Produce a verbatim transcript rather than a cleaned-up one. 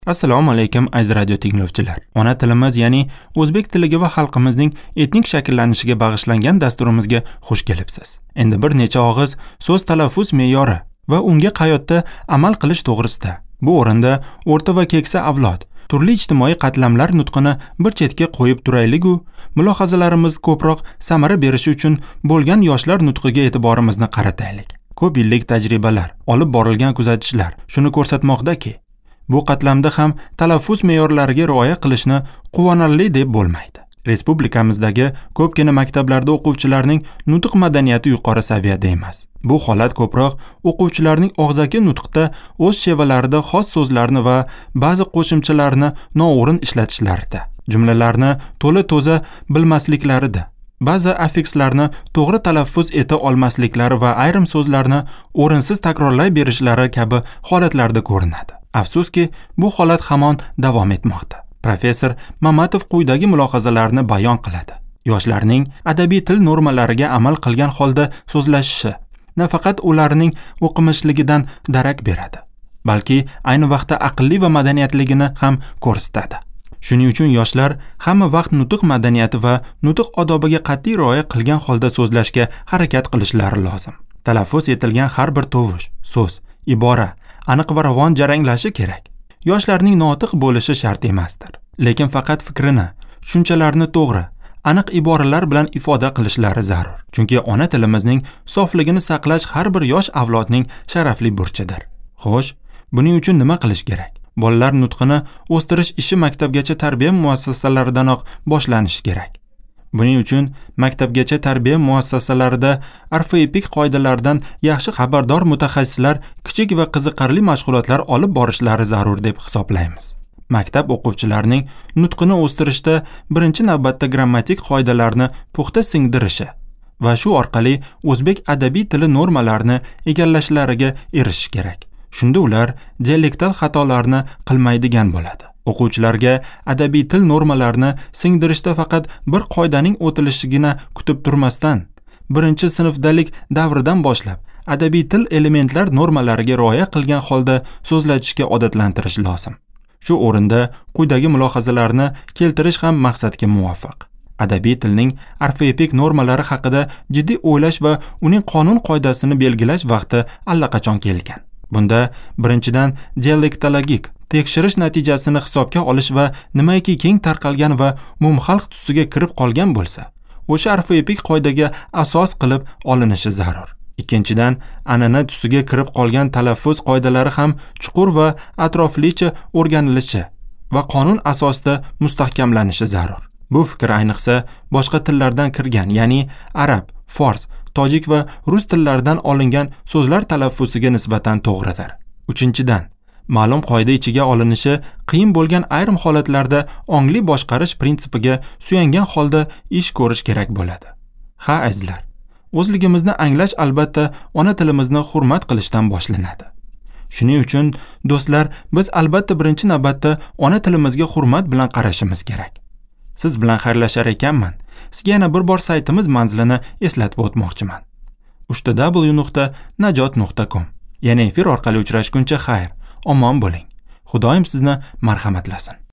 Assalomu alaykum aziz radio tinglovchilar. Ona tilimiz, ya'ni o'zbek tiliga va xalqimizning etnik shakllanishiga bag'ishlangan dasturimizga xush kelibsiz. Endi bir necha og'iz so'z talaffuz me'yori va unga hayotda amal qilish to'g'risida. Bu o'rinda o'rta va keksa avlod turli ijtimoiy qatlamlar nutqini bir chetga qo'yib turaylik-u, mulohazalarimiz ko'proq samara berishi uchun bo'lgan yoshlar nutqiga e'tiborimizni qarataylik. Ko'p yillik tajribalar, olib borilgan kuzatishlar shuni ko'rsatmoqdaki, bu qatlamda ham talaffuz me'yorlariga rioya qilishni quvonarli deb bo'lmaydi. Respublikamizdagi ko'pgina maktablarda o'quvchilarning nutq madaniyati yuqori saviyada emas. Bu holat ko'proq o'quvchilarning og'zaki nutqda o'z shevalarida xos so'zlarni va ba'zi qo'shimchalarni noo'rin ishlatishlaridir. Jumlalarni to'la to'za bilmasliklarida, ba'zi affikslarni to'g'ri talaffuz eta olmasliklari va ayrim so'zlarni o'rinsiz takrorlay berishlari kabi holatlarda ko'rinadi. Afsuski, bu holat hamon davom etmoqda. Professor Mamatov quyidagi mulohazalarni bayon qiladi. Yoshlarning adabiy til normalariga amal qilgan holda so'zlashishi nafaqat ularning o'qimishligidan darak beradi, balki ayni vaqtda aqlli va madaniyatligini ham ko'rsatadi. Shuning uchun yoshlar hamma vaqt nutq madaniyati va nutq odobiga qat'iy rioya qilgan holda so'zlashga harakat qilishlari lozim. Talaffuz etilgan har bir tovush, so'z, ibora aniq va ravon jaranglashi kerak. Yoshlarning notiq bo'lishi shart emasdir, lekin faqat fikrini, tushunchalarini to'g'ri, aniq iboralar bilan ifoda qilishlari zarur. Chunki ona tilimizning sofligini saqlash har bir yosh avlodning sharafli burchidir. Xo'sh, buning uchun nima qilish kerak? Bolalar nutqini o'stirish ishi maktabgacha tarbiya muassasalaridan boshlanishi kerak. Buning uchun maktabgacha tarbiya muassasalarida orfoepik qoidalardan yaxshi xabardor mutaxassislar kichik va qiziqarli mashg'ulotlar olib borishlari zarur deb hisoblaymiz. Maktab o'quvchilarining nutqini o'stirishda birinchi navbatda grammatik qoidalarni puxta singdirishi va shu orqali o'zbek adabiy tili normalarini egallashlariga erishish kerak. Shunda ular dialektal xatolarni qilmaydigan bo'ladi. O'quvchilarga adabiy til normalarini singdirishda faqat bir qoidaning o'tilishigina kutib turmasdan, birinchi sinfdalik davridan boshlab adabiy til elementlar normalariga rioya qilgan holda so'zlashishga odatlantirish lozim. Shu o'rinda quyidagi mulohazalarni keltirish ham maqsadga muvofiq. Adabiy tilning orfoepik normalari haqida jiddiy o'ylash va uning qonun qoidasini belgilash vaqti allaqachon kelgan. Bunda birinchidan dialektologik tekshirish natijasini hisobga olish va nimaiki keng tarqalgan va umumxalq tusiga kirib qolgan bo'lsa, o'sha orfoepik qoidaga asos qilib olinishi zarur. Ikkinchidan, an'ana tusiga kirib qolgan talaffuz qoidalari ham chuqur va atroflicha o'rganilishi va qonun asosida mustahkamlanishi zarur. Bu fikr ayniqsa boshqa tillardan kirgan, ya'ni arab, fors, tojik va rus tillaridan olingan so'zlar talaffuziga nisbatan to'g'ridir. Uchinchidan, ma'lum qoida ichiga olinishi qiyin bo'lgan ayrim holatlarda ongli boshqarish prinsipiga suyangan holda ish ko'rish kerak bo'ladi. Ha azizlar, o'zligimizni anglash albatta ona tilimizni hurmat qilishdan boshlanadi. Shuning uchun do'stlar, biz albatta birinchi navbatda ona tilimizga hurmat bilan qarashimiz kerak. Siz bilan xayrlashar ekanman. Sizga yana bir bor saytimiz manzilini eslatib o'tmoqchiman. uch t w nuqta najot nuqta com. Yana efir orqali uchrashguncha xayr, omon bo'ling. Xudoyim sizni marhamatlasin.